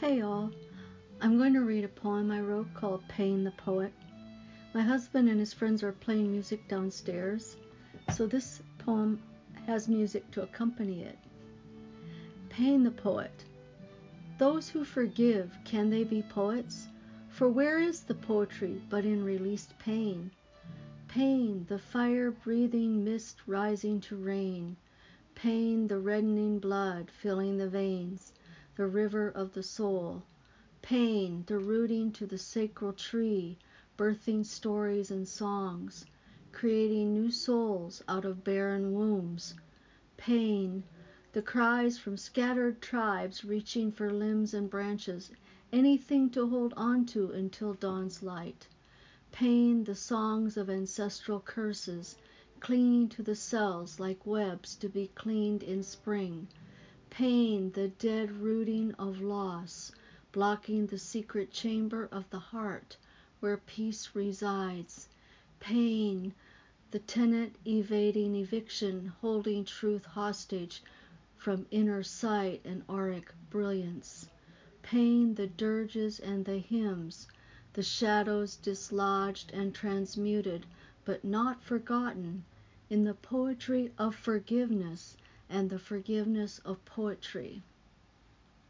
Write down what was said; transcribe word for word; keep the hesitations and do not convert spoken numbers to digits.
Hey all, I'm going to read a poem I wrote called Pain the Poet. My husband and his friends are playing music downstairs, so this poem has music to accompany it. Pain the Poet. Those who forgive, can they be poets? For where is the poetry but in released pain? Pain, the fire-breathing mist rising to rain. Pain, the reddening blood filling the veins, the river of the soul. Pain, the rooting to the sacred tree, birthing stories and songs, creating new souls out of barren wombs. Pain, the cries from scattered tribes reaching for limbs and branches, anything to hold on to until dawn's light. Pain, the songs of ancestral curses, clinging to the cells like webs to be cleaned in spring. Pain, the dead rooting of loss, blocking the secret chamber of the heart where peace resides. Pain, the tenant evading eviction, holding truth hostage from inner sight and auric brilliance. Pain, the dirges and the hymns, the shadows dislodged and transmuted, but not forgotten, in the poetry of forgiveness and the forgiveness of poetry.